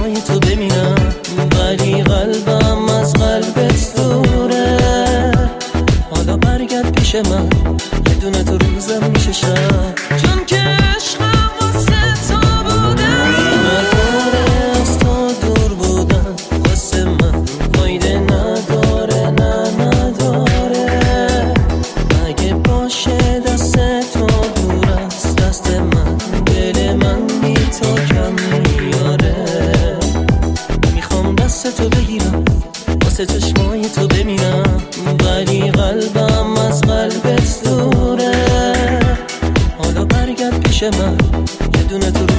چشمای تو ببینم، ولی قلبم از قلبت دوره. حالا برگرد پیش من، یه دونه تو روزم میشه شب، چون که عشقم واسه تو بوده. نداره از تو دور بودن، واسه من فایده نداره، نه نداره. اگه باشه دست تو دور از دست من، دل من بی تو کم میاره. میخوام دست تو بگیرم، واسه چشمای تو ببینم، ولی قلبم از قلبت دوره. حالا برگرد پیش من، یه دونه تو